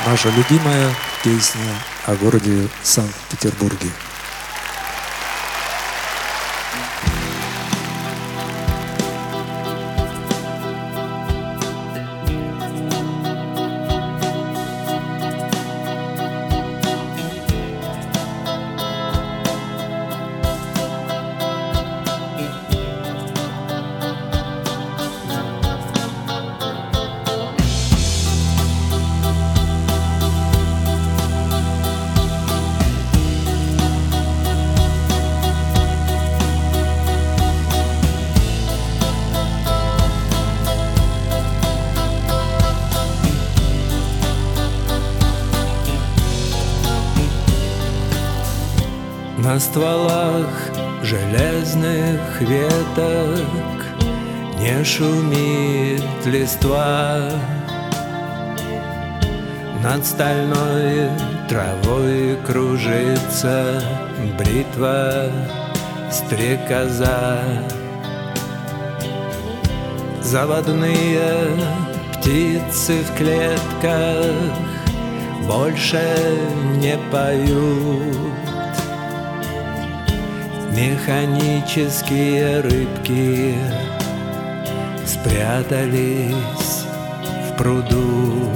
Наша любимая песня о городе Санкт-Петербурге. На стволах железных веток не шумит листва, над стальной травой кружится бритва стрекоза. Заводные птицы в клетках больше не поют, механические рыбки спрятались в пруду.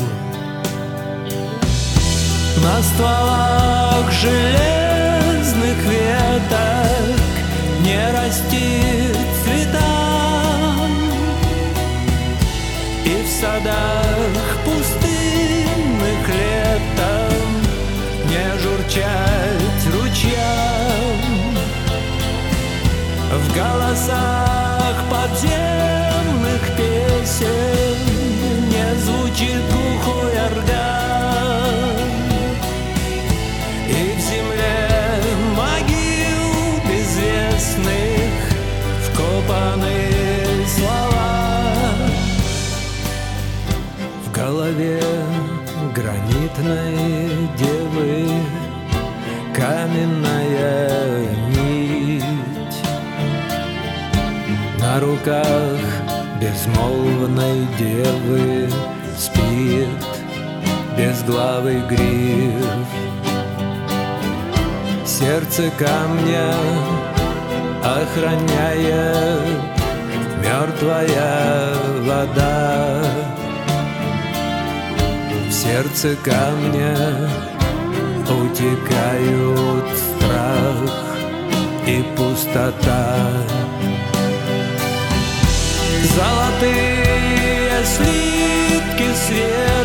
На стволах железных веток не растит цвета, и в садах пустынных летом не журчать ручьям. В голосах подземных песен не звучит глухой орган, и в земле могил безвестных вкопаны слова. В голове гранитной девы каменная нить, на руках безмолвной девы спит безглавый гриф. Сердце камня охраняет мертвая вода. В сердце камня утекают страх и пустота. Золотые слитки света